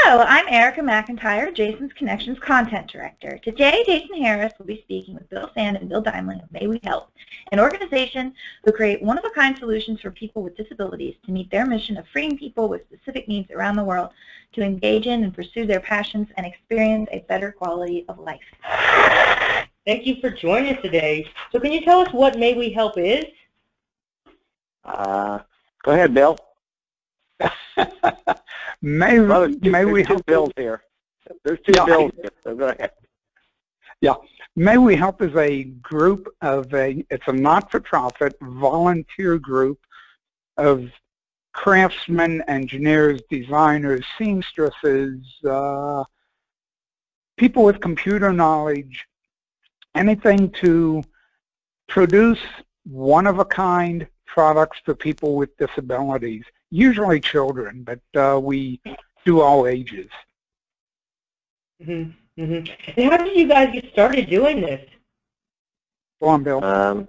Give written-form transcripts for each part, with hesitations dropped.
Hello, I'm Erica McIntyre, Jason's Connections Content Director. Today, Jason Harris will be speaking with Bill Sand and Bill Diamond of May We Help, an organization who create one-of-a-kind solutions for people with disabilities to meet their mission of freeing people with specific needs around the world to engage in and pursue their passions and experience a better quality of life. Thank you for joining us today. So can you tell us what May We Help is? Go ahead, Bill. May we help? Two bills here. There's two bills here, so go ahead. Yeah, May We Help is a group it's a not-for-profit volunteer group of craftsmen, engineers, designers, seamstresses, people with computer knowledge, anything to produce one-of-a-kind products for people with disabilities, usually children, but we do all ages. And how did you guys get started doing this? Go on, Bill.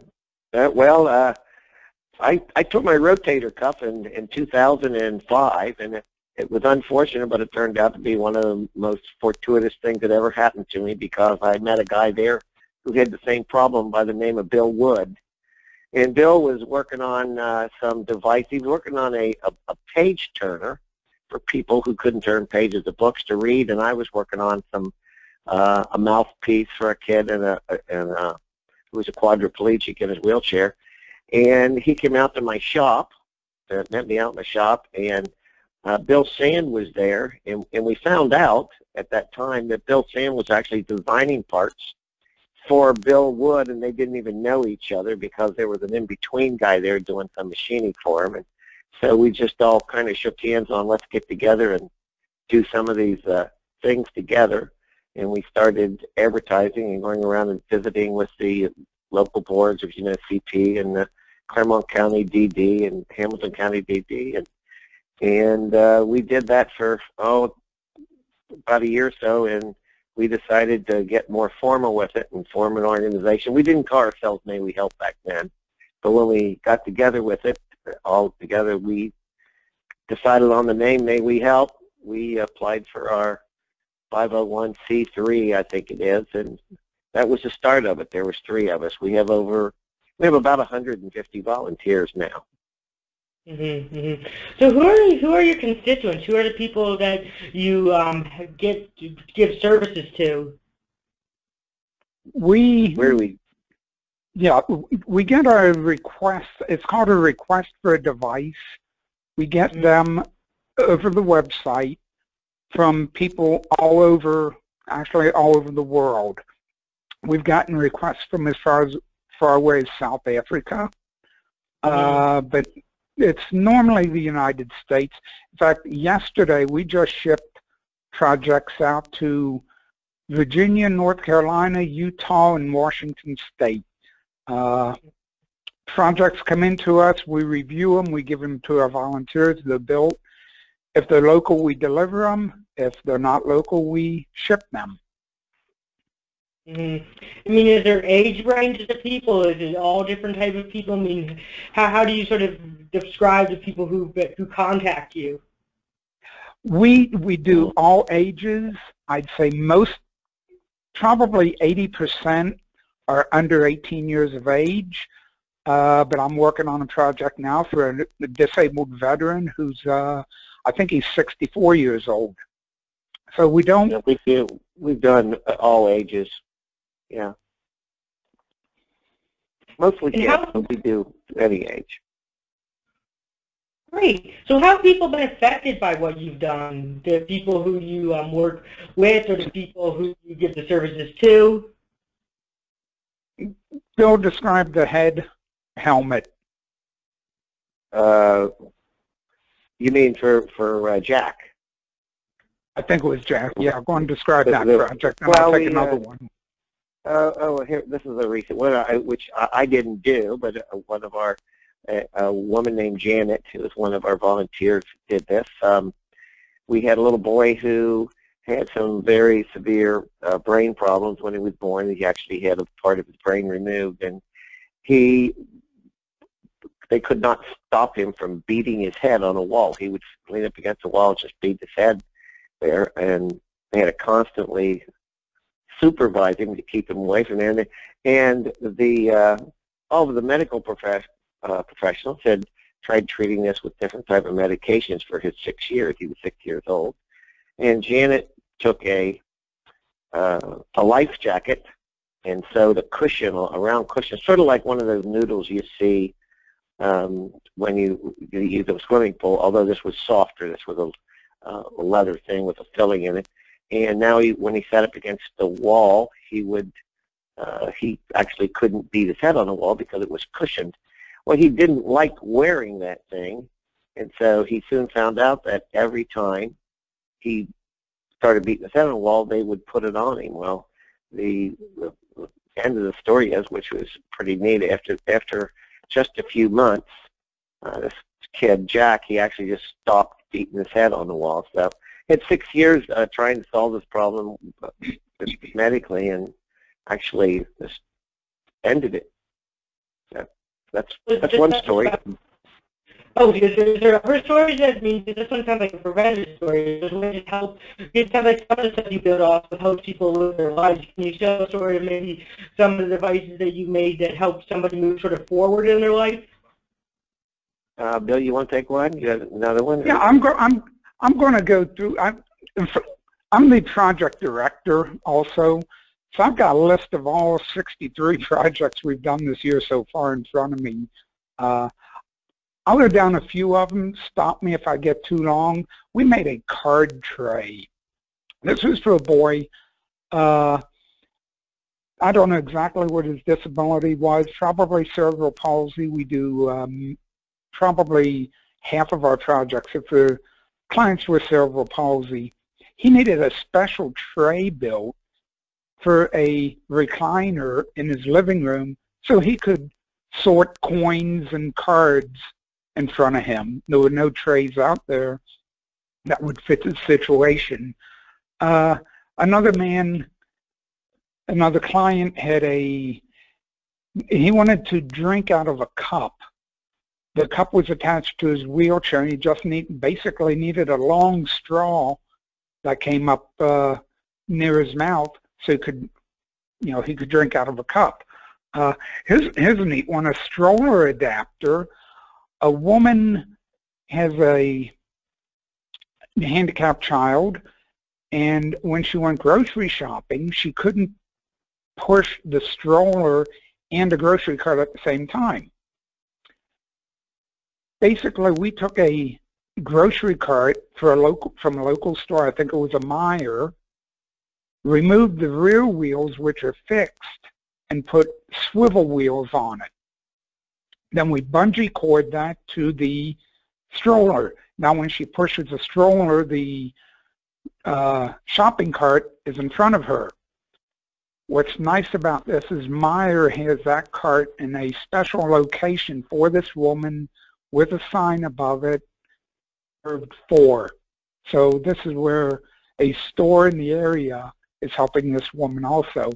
I took my rotator cuff in 2005, and it was unfortunate, but it turned out to be one of the most fortuitous things that ever happened to me, because I met a guy there who had the same problem by the name of Bill Wood. And Bill was working on some device. He was working on a page turner for people who couldn't turn pages of books to read, and I was working on some a mouthpiece for a kid who was a quadriplegic in his wheelchair. And he came out to my shop, met me out in the shop, and Bill Sand was there, and we found out at that time that Bill Sand was actually designing parts for Bill Wood, and they didn't even know each other because there was an in-between guy there doing some machining for him. And so we just all kind of shook hands on, let's get together and do some of these things together. And we started advertising and going around and visiting with the local boards of CP and the Claremont County DD and Hamilton County DD. And we did that for, about a year or so, and we decided to get more formal with it and form an organization. We didn't call ourselves May We Help back then, but when we got together with it, all together, we decided on the name May We Help. We applied for our 501c3, I think it is, and that was the start of it. There was 3 of us. We have about 150 volunteers now. So who are your constituents? Who are the people that you give services to? We get a request. It's called a request for a device. We get them over the website from people all over the world. We've gotten requests from as far away as South Africa, but it's normally the United States. In fact, yesterday we just shipped projects out to Virginia, North Carolina, Utah, and Washington State. Projects come into us, we review them, we give them to our volunteers, they're built. If they're local, we deliver them. If they're not local, we ship them. I mean, is there age ranges of people? Is it all different types of people? I mean, how do you sort of describe the people who contact you? We do all ages. I'd say probably 80% are under 18 years of age. But I'm working on a project now for a disabled veteran who's, I think he's 64 years old. So we don't. Yeah, we've done all ages. Yeah. Mostly kids, but we do any age. Great. So how have people been affected by what you've done? The people who you work with, or the people who you give the services to? Bill described the head helmet. You mean for Jack? I think it was Jack. Yeah, go and describe that project, and I'll take another one. Here, this is a recent one, which I didn't do, but one of our, a woman named Janet, who was one of our volunteers, did this. We had a little boy who had some very severe brain problems when he was born. He actually had a part of his brain removed, and they could not stop him from beating his head on a wall. He would lean up against the wall and just beat his head. there, and they had to constantly supervise him to keep him away from there. And all of the medical professionals had tried treating this with different type of medications for his 6 years. He was 6 years old. And Janet took a life jacket and sewed a cushion, a round cushion, sort of like one of those noodles you see when you use a swimming pool, although this was softer. This was a leather thing with a filling in it. And now when he sat up against the wall, he actually couldn't beat his head on the wall because it was cushioned. Well, he didn't like wearing that thing, and so he soon found out that every time he started beating his head on the wall, they would put it on him. Well, the end of the story is, which was pretty neat, after just a few months, this kid, Jack, he actually just stopped beating his head on the wall. So he had 6 years trying to solve this problem medically, and actually just ended it. So that's one story. Oh, is there other stories? I mean, this one sounds like a preventative story. Does it help? It sounds like some of the stuff you build off of help people live their lives. Can you tell a story of maybe some of the devices that you made that helped somebody move sort of forward in their life? Bill, you want to take one? You have another one? Yeah, I'm going to go through. I'm the project director also, so I've got a list of all 63 projects we've done this year so far in front of me. I'll go down a few of them. Stop me if I get too long. We made a card tray. This was for a boy. I don't know exactly what his disability was. Probably cerebral palsy. We do probably half of our projects are for clients with cerebral palsy. He needed a special tray built for a recliner in his living room so he could sort coins and cards in front of him. There were no trays out there that would fit the situation. Another client had he wanted to drink out of a cup. The cup was attached to his wheelchair, and he just basically needed a long straw that came up near his mouth so he could drink out of a cup. Here's a neat one, a stroller adapter. A woman has a handicapped child, and when she went grocery shopping, she couldn't push the stroller and a grocery cart at the same time. Basically, we took a grocery cart from a local store, I think it was a Meijer, removed the rear wheels, which are fixed, and put swivel wheels on it. Then we bungee cord that to the stroller. Now when she pushes the stroller, the shopping cart is in front of her. What's nice about this is Meijer has that cart in a special location for this woman with a sign above it, served for. So this is where a store in the area is helping this woman also.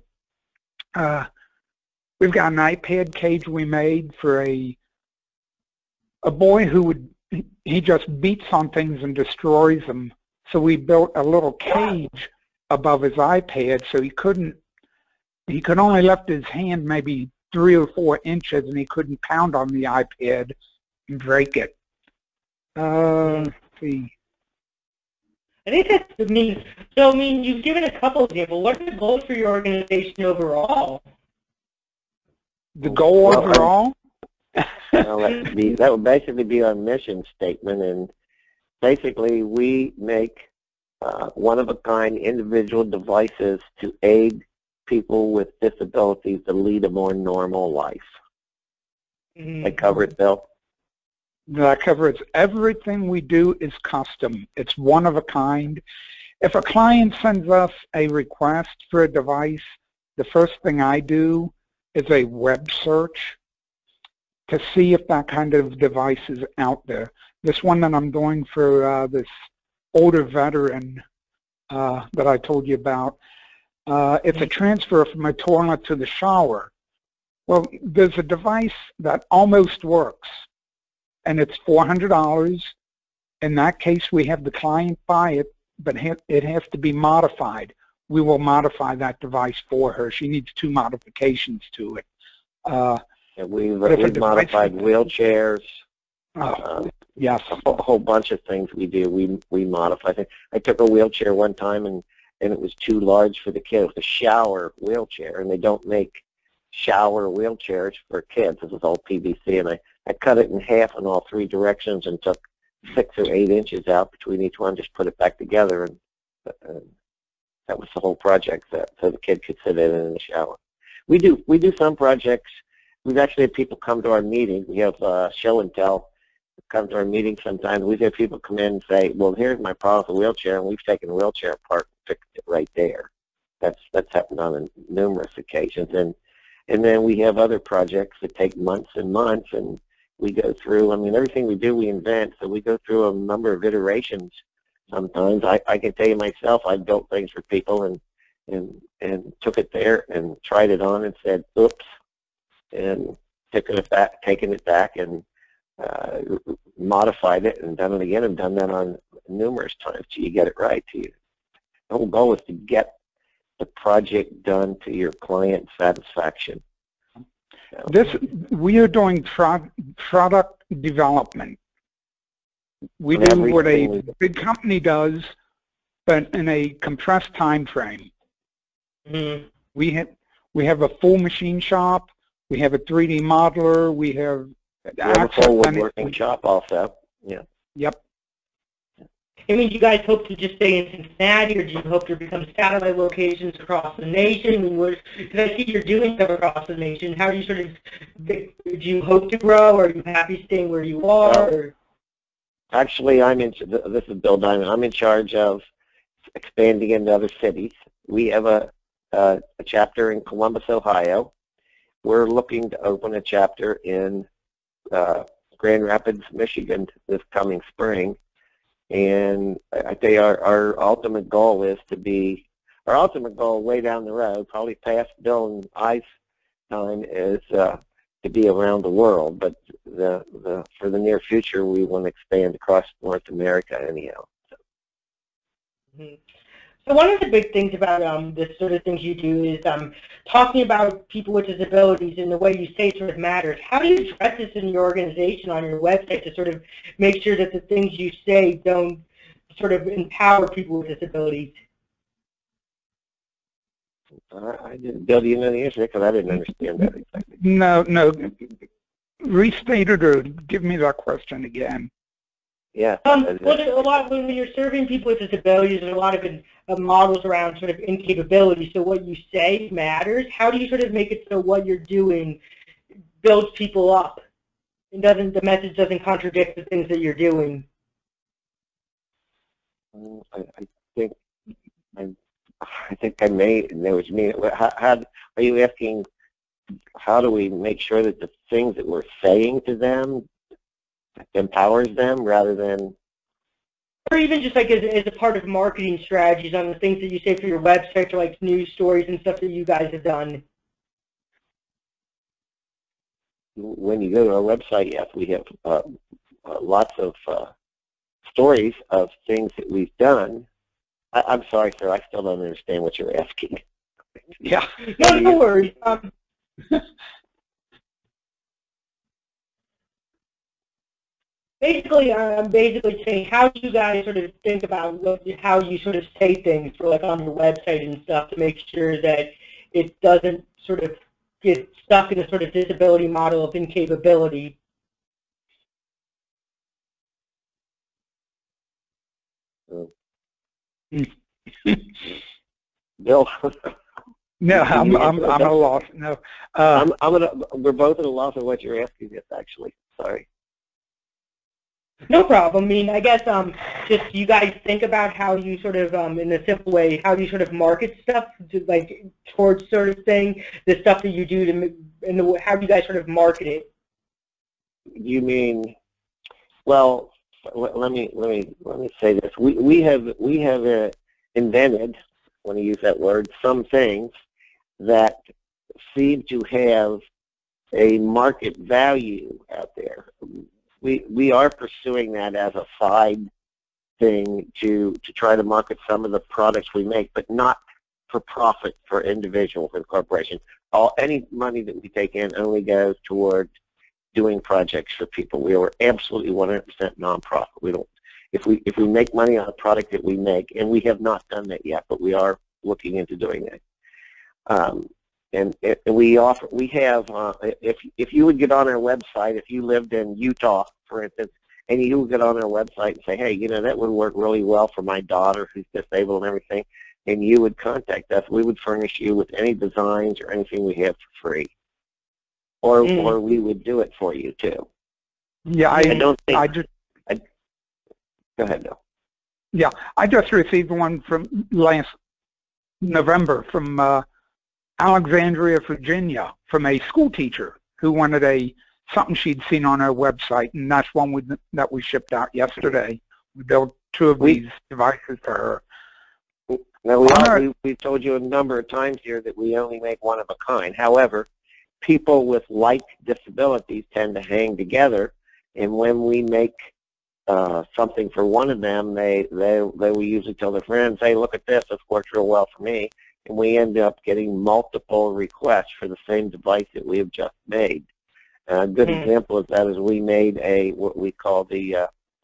We've got an iPad cage we made for a boy who he just beats on things and destroys them. So we built a little cage above his iPad so he could only lift his hand maybe 3 or 4 inches, and he couldn't pound on the iPad and break it. Let's see. I think that's neat. So, you've given a couple of examples. What are the goals for your organization overall? The goal overall? Well, that would basically be our mission statement, and basically we make one-of-a-kind individual devices to aid people with disabilities to lead a more normal life. That cover it, Bill? That covers everything we do is custom. It's one of a kind. If a client sends us a request for a device, the first thing I do is a web search to see if that kind of device is out there. This one that I'm doing for this older veteran that I told you about, it's a transfer from a toilet to the shower. Well, there's a device that almost works, and it's $400. In that case, we have the client buy it but it has to be modified. We will modify that device for her. She needs 2 modifications to it. We've modified wheelchairs. Yes. A whole bunch of things we do. We modify things. I took a wheelchair one time and it was too large for the kid. It was a shower wheelchair, and they don't make shower wheelchairs for kids. It was all PVC, and I cut it in half in all 3 directions and took 6 or 8 inches out between each one, just put it back together, and that was the whole project, so the kid could sit in the shower. We do some projects. We've actually had people come to our meeting. We have show and tell. Come to our meeting sometimes. We've had people come in and say, well, here's my problem with the wheelchair, and we've taken the wheelchair apart and fixed it right there. That's happened on numerous occasions. And then we have other projects that take months and months, and we go through, I mean, everything we do, we invent, so we go through a number of iterations sometimes. I can tell you myself, I built things for people and took it there and tried it on and said, oops, and taken it back and modified it and done it again. I've done that on numerous times till you get it right. The whole goal is to get the project done to your client's satisfaction. We are doing product development. We do what a big company does, but in a compressed time frame. Mm-hmm. We have a full machine shop. We have a 3D modeler. We have a full woodworking shop also. Yeah. Yep. I mean, do you guys hope to just stay in Cincinnati, or do you hope to become satellite locations across the nation? I mean, because I see you're doing stuff across the nation. How do you sort of, do you hope to grow, or are you happy staying where you are? Actually, this is Bill Diamond. I'm in charge of expanding into other cities. We have a chapter in Columbus, Ohio. We're looking to open a chapter in Grand Rapids, Michigan this coming spring. And I tell you, our ultimate goal is way down the road, probably past Bill and I's time, is to be around the world. But for the near future, we want to expand across North America anyhow. Mm-hmm. So one of the big things about the sort of things you do is talking about people with disabilities and the way you say it sort of matters. How do you address this in your organization on your website to sort of make sure that the things you say don't sort of empower people with disabilities? Bill, do you know the answer? Because I didn't understand that exactly. No. Restate it or give me that question again. Yeah. Well, a lot when you're serving people with disabilities, there's a lot of models around sort of incapability. So what you say matters. How do you sort of make it so what you're doing builds people up and the message doesn't contradict the things that you're doing? I think I may know what you mean. How are you asking? How do we make sure that the things that we're saying to them empowers them rather than, or even just like as a part of marketing strategies on the things that you say for your website, or like news stories and stuff that you guys have done? When you go to our website, yes, we have lots of stories of things that we've done. I'm sorry, sir, I still don't understand what you're asking. Yeah. No worries. Basically, I'm saying, how do you guys sort of think about how you sort of say things for like on your website and stuff to make sure that it doesn't sort of get stuck in a sort of disability model of incapability? Bill. No, I'm at a loss. No. We're both at a loss of what you're asking us, actually. Sorry. No problem. I mean, I guess just you guys think about how you sort of, in a simple way, how you sort of market stuff, to, like towards sort of thing, the stuff that you do and how do you guys sort of market it? You mean, well, let me say this. We have invented, when I use that word, some things that seem to have a market value out there. We are pursuing that as a side thing to try to market some of the products we make, but not for profit for individuals and corporations. Any money that we take in only goes toward doing projects for people. We are absolutely 100% nonprofit. We don't. If we make money on a product that we make, and we have not done that yet, but we are looking into doing that. And we have if you would get on our website, if you lived in Utah, for instance, and you would get on our website and say, hey, you know, that would work really well for my daughter who's disabled and everything, and you would contact us, we would furnish you with any designs or anything we have for free, or we would do it for you too. Yeah, go ahead, Bill. Yeah, I just received one from last November from Alexandria, Virginia, from a school teacher who wanted something she'd seen on our website, and that's one that we shipped out yesterday. We built 2 of these devices for her. Now, we've told you a number of times here that we only make one of a kind. However, people with like disabilities tend to hang together, and when we make something for one of them, they will usually tell their friends, hey, look at this works real well for me, and we end up getting multiple requests for the same device that we have just made. A good example of that is we made what we call the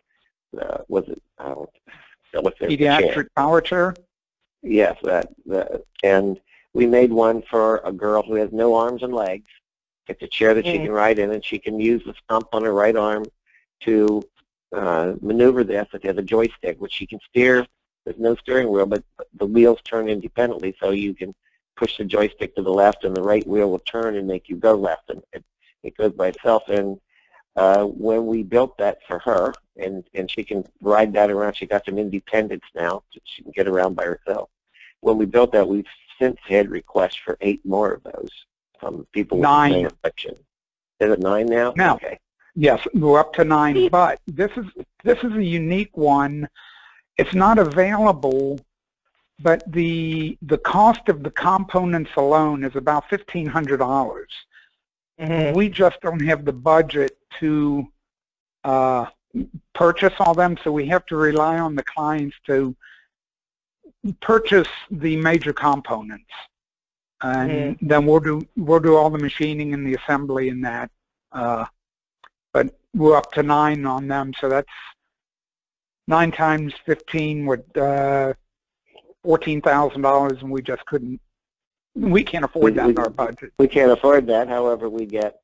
pediatric power chair? Yes, and we made one for a girl who has no arms and legs. It's a chair that she can ride in, and she can use the stump on her right arm to maneuver this. It has a joystick, which she can steer. There's no steering wheel, but the wheels turn independently, so you can push the joystick to the left, and the right wheel will turn and make you go left, and it goes by itself. And when we built that for her, and she can ride that around, she got some independence now, so she can get around by herself. When we built that, we've since had requests for 8 more of those from people with 9. affliction. Is it 9 now? Now, okay. Yes, we're up to 9, but this is a unique one. It's not available, but the cost of the components alone is about $1,500. We just don't have the budget to purchase all them, so we have to rely on the clients to purchase the major components, and then we'll do all the machining and the assembly and that. But we're up to 9 on them, so that's 9 times 15 with $14,000, and we just couldn't. We can't afford that in our budget. We can't afford that. However, we get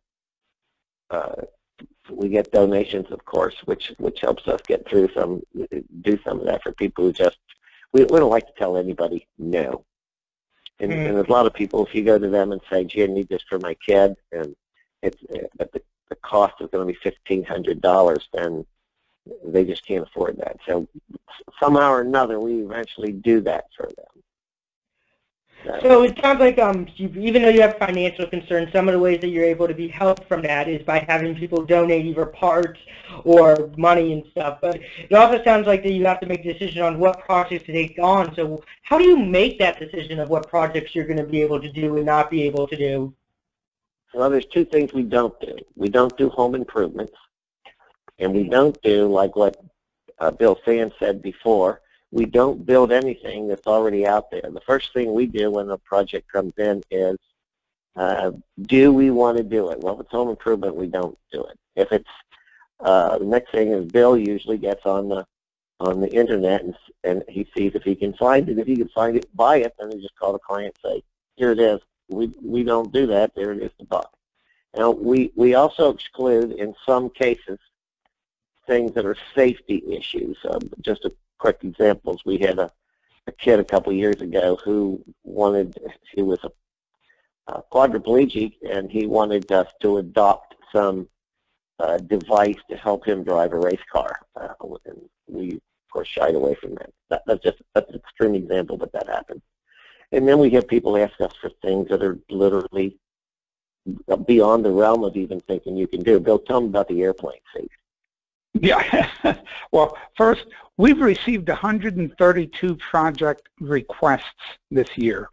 donations, of course, which helps us get through do some of that for people who just we don't like to tell anybody no. And there's a lot of people, if you go to them and say, gee, I need this for my kid, and but the cost is going to be $1,500, then they just can't afford that. So somehow or another, we eventually do that for them. So it sounds like even though you have financial concerns, some of the ways that you're able to be helped from that is by having people donate either parts or money and stuff. But it also sounds like that you have to make a decision on what projects to take on. So how do you make that decision of what projects you're going to be able to do and not be able to do? Well, there's 2 things we don't do. We don't do home improvements, and we don't do, like what Bill Sands said before, we don't build anything that's already out there. The first thing we do when a project comes in is, do we want to do it? Well, if it's home improvement, we don't do it. If it's the next thing is Bill usually gets on the internet and he sees if he can find it. If he can find it, buy it, then he just call the client and say, here it is. We don't do that. There it is to buy. Now, we also exclude, in some cases, things that are safety issues. Just a quick examples, we had a kid a couple of years ago who he was a quadriplegic, and he wanted us to adopt some device to help him drive a race car. And we, of course, shied away from that. That's an extreme example, but that happened. And then we have people ask us for things that are literally beyond the realm of even thinking you can do. Bill, tell them about the airplane seat. Yeah. Well, first, we've received 132 project requests this year.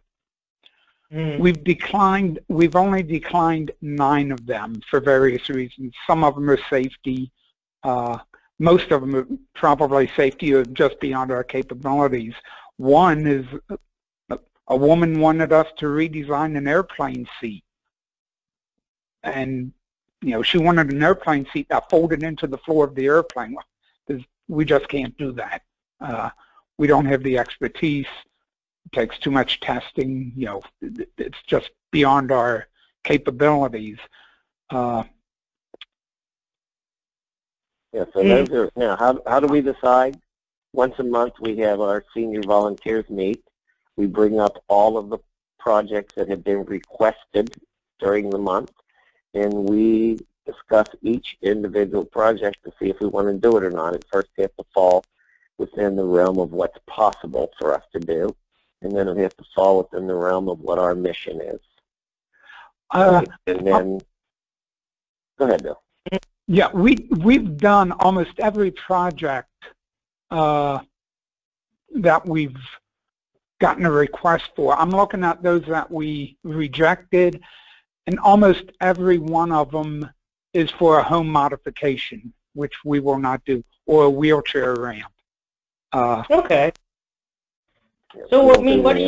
We've only declined 9 of them for various reasons. Some of them are safety. most of them are probably safety or just beyond our capabilities. One is a woman wanted us to redesign an airplane seat. And, she wanted an airplane seat that folded into the floor of the airplane. We just can't do that. We don't have the expertise. It takes too much testing. It's just beyond our capabilities. Yeah, so those are, now, how do we decide? Once a month we have our senior volunteers meet. We bring up all of the projects that have been requested during the month, and we discuss each individual project to see if we want to do it or not. It first has to fall within the realm of what's possible for us to do, and then it has to fall within the realm of what our mission is. And then, go ahead, Bill. Yeah, we've done almost every project that we've gotten a request for. I'm looking at those that we rejected, and almost every one of them is for a home modification, which we will not do, or a wheelchair ramp. Okay. So I mean, what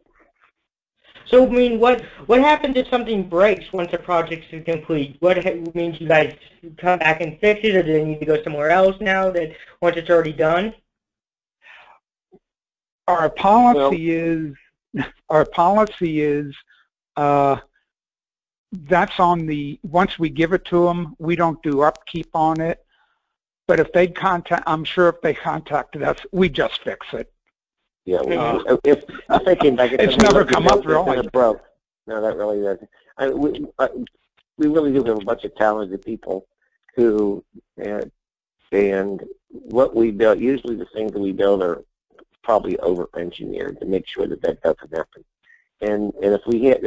happens if something breaks once a project is complete? What means you guys come back and fix it, or do they need to go somewhere else now that once it's already done? Our policy is that's on once we give it to them, we don't do upkeep on it. But if they I'm sure if they contacted us, we just fix it. Yeah, if they came back, it's never come up really. Broke. No, that really doesn't. We really do have a bunch of talented people who, and what we build, usually the things that we build are probably over-engineered to make sure that doesn't happen. And if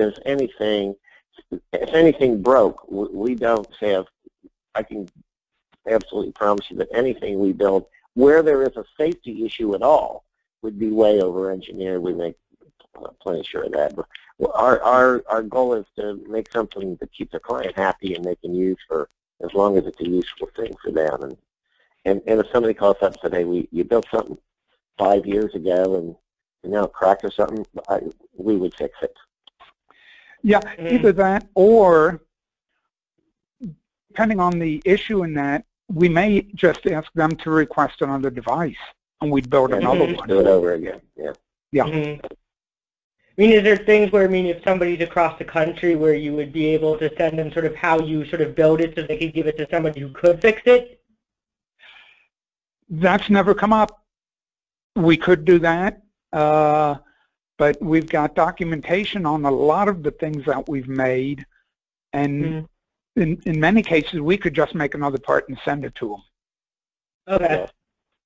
anything broke, we don't have, I can absolutely promise you that anything we build, where there is a safety issue at all, would be way over-engineered. We make plenty sure of that. But our goal is to make something that keeps the client happy and they can use for as long as it's a useful thing for them. And if somebody calls up and said, hey, you built something 5 years ago and now it cracked or something, we would fix it. Yeah, either that or, depending on the issue in that, we may just ask them to request another device, and we'd build another one. Do it over again, yeah. Yeah. I mean, is there things where, if somebody's across the country where you would be able to send them sort of how you sort of build it so they could give it to somebody who could fix it? That's never come up. We could do that, but we've got documentation on a lot of the things that we've made, and in many cases, we could just make another part and send it to them. Okay. Yeah.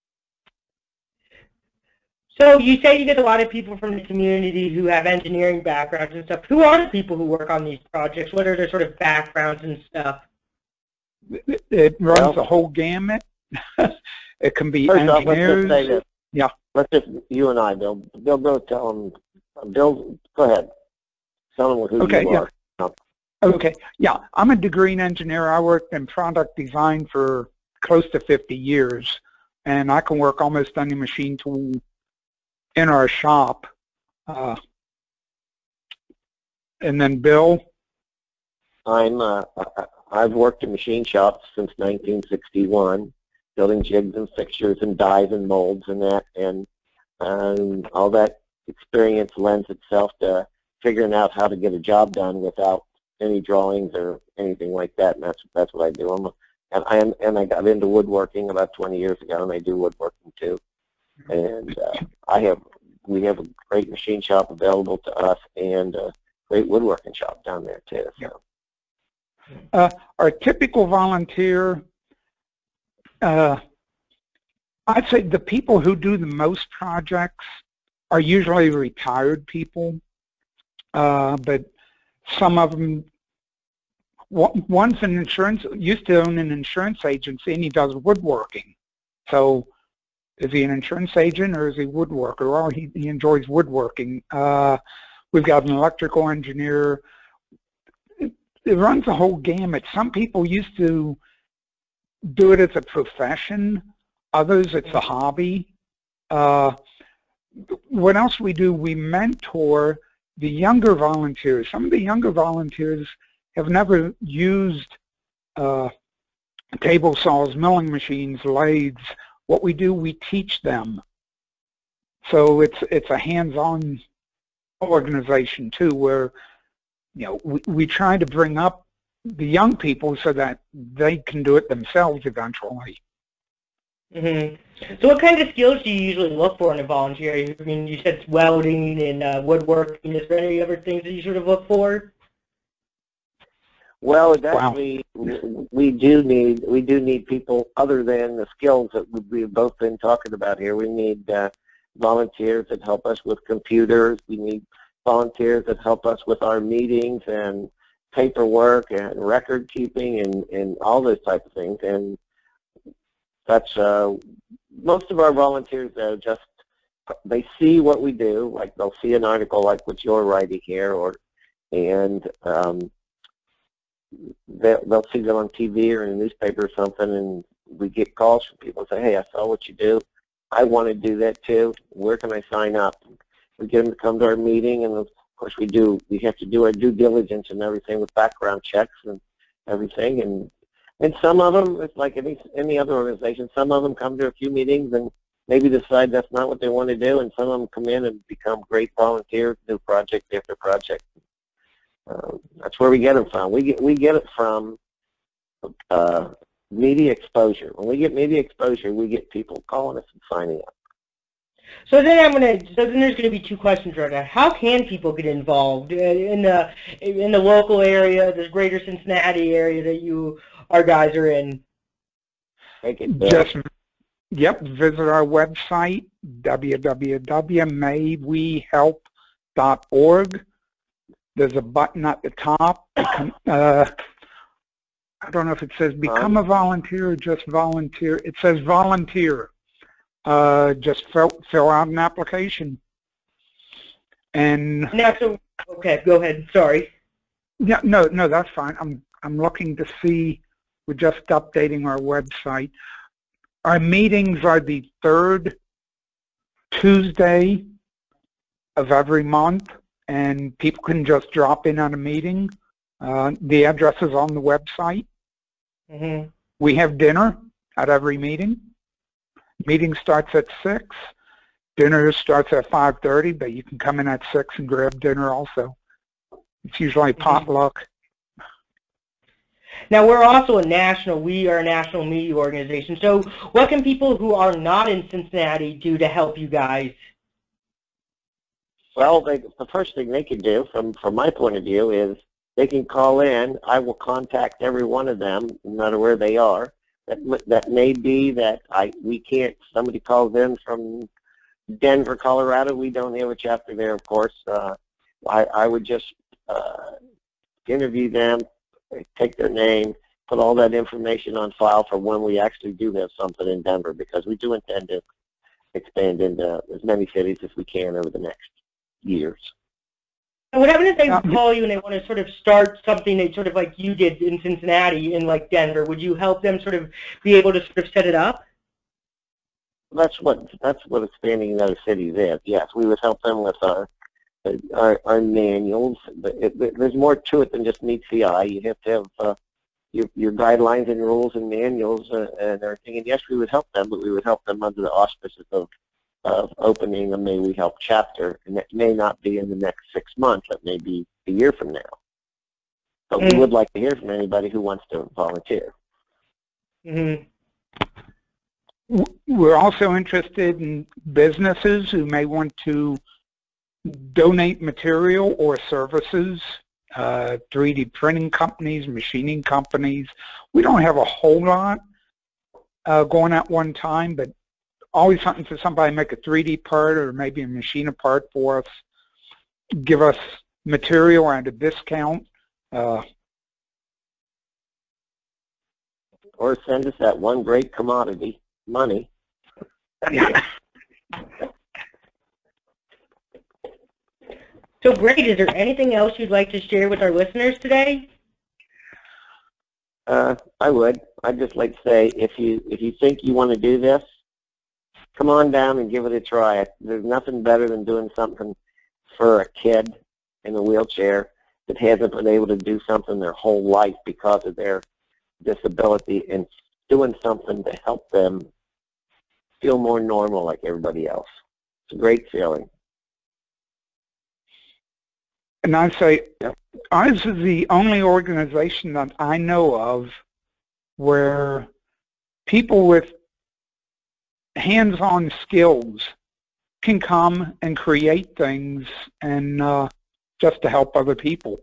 So you say you get a lot of people from the community who have engineering backgrounds and stuff. Who are the people who work on these projects? What are their sort of backgrounds and stuff? It runs the whole gamut. It can be First engineers. off, let's just say this. Yeah. Let's just, you and I, Bill. Bill, go tell them. Bill, go ahead. Tell them who you are. Okay. Yeah, I'm a degree in engineer. I worked in product design for close to 50 years, and I can work almost any machine tool in our shop. And then Bill? I've worked in machine shops since 1961, building jigs and fixtures and dies and molds and that, and all that experience lends itself to figuring out how to get a job done without any drawings or anything like that, and that's what I do. I got into woodworking about 20 years ago, and I do woodworking too. And we have a great machine shop available to us and a great woodworking shop down there too. So. Our typical volunteer, I'd say the people who do the most projects are usually retired people, but some of them, one's an used to own an insurance agency, and he does woodworking. So is he an insurance agent or is he a woodworker? Well, he enjoys woodworking. We've got an electrical engineer. It runs the whole gamut. Some people used to do it as a profession. Others, it's a hobby. What else we do? We mentor the younger volunteers. Some of the younger volunteers have never used table saws, milling machines, lathes. What we do, we teach them. So it's a hands-on organization too, where we try to bring up the young people so that they can do it themselves eventually. Mm-hmm. So what kind of skills do you usually look for in a volunteer? I mean, you said welding and woodworking. Is there any other things that you sort of look for? Well, actually, we do need people other than the skills that we've both been talking about here. We need volunteers that help us with computers. We need volunteers that help us with our meetings and paperwork and record keeping and all those type of things. And that's most of our volunteers just they see what we do, like they'll see an article like what you're writing here, and they'll see them on TV or in a newspaper or something, and we get calls from people and say, hey, I saw what you do. I want to do that too. Where can I sign up? We get them to come to our meeting, and of course we have to do our due diligence and everything with background checks and everything. And some of them, it's like any other organization, some of them come to a few meetings and maybe decide that's not what they want to do, and some of them come in and become great volunteers, do project after project. That's where we get them from. We get it from media exposure. When we get media exposure, we get people calling us and signing up. So then there's going to be two questions right now. How can people get involved in the local area, the greater Cincinnati area that our guys are in? Visit our website, www.maywehelp.org. There's a button at the top. I don't know if it says become a volunteer or just volunteer. It says volunteer. Just fill out an application. And okay, go ahead. Sorry. Yeah, no, that's fine. I'm looking to see. We're just updating our website. Our meetings are the third Tuesday of every month, and people can just drop in on a meeting. The address is on the website. Mm-hmm. We have dinner at every meeting. Meeting starts at 6. Dinner starts at 5:30, but you can come in at 6 and grab dinner also. It's usually potluck. Now, we are a national media organization. So what can people who are not in Cincinnati do to help you guys? Well, the first thing they can do, from my point of view, is they can call in. I will contact every one of them, no matter where they are. That may be that we can't. Somebody calls in from Denver, Colorado. We don't have a chapter there, of course. I would just interview them, take their name, put all that information on file for when we actually do have something in Denver, because we do intend to expand into as many cities as we can over the next years. And what happens if they call you and they want to sort of start something that sort of like you did in Cincinnati in like Denver? Would you help them sort of be able to sort of set it up? That's what expanding in other cities is. Yes, we would help them with our manuals. But there's more to it than just meets the eye. You have to have your guidelines and rules and manuals and everything. And yes, we would help them, but we would help them under the auspices of opening a May We Help chapter, and that may not be in the next 6 months. That may be a year from now. But we would like to hear from anybody who wants to volunteer. Mm-hmm. We're also interested in businesses who may want to donate material or services, 3D printing companies, machining companies. We don't have a whole lot going at one time, but always something for somebody to make a 3D part or maybe a machine a part for us, give us material at a discount. Or send us that one great commodity, money. Yeah. So great. Is there anything else you'd like to share with our listeners today? I would. I'd just like to say, if you think you want to do this, come on down and give it a try. There's nothing better than doing something for a kid in a wheelchair that hasn't been able to do something their whole life because of their disability, and doing something to help them feel more normal like everybody else. It's a great feeling. And I say, ours is the only organization that I know of where people with hands-on skills can come and create things and just to help other people.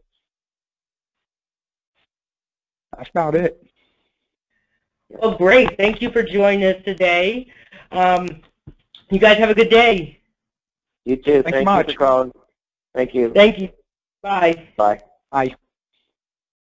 That's about it. Well, great. Thank you for joining us today. You guys have a good day. You too. Thanks much. You for calling. Thank you. Thank you. Bye. Bye. Bye.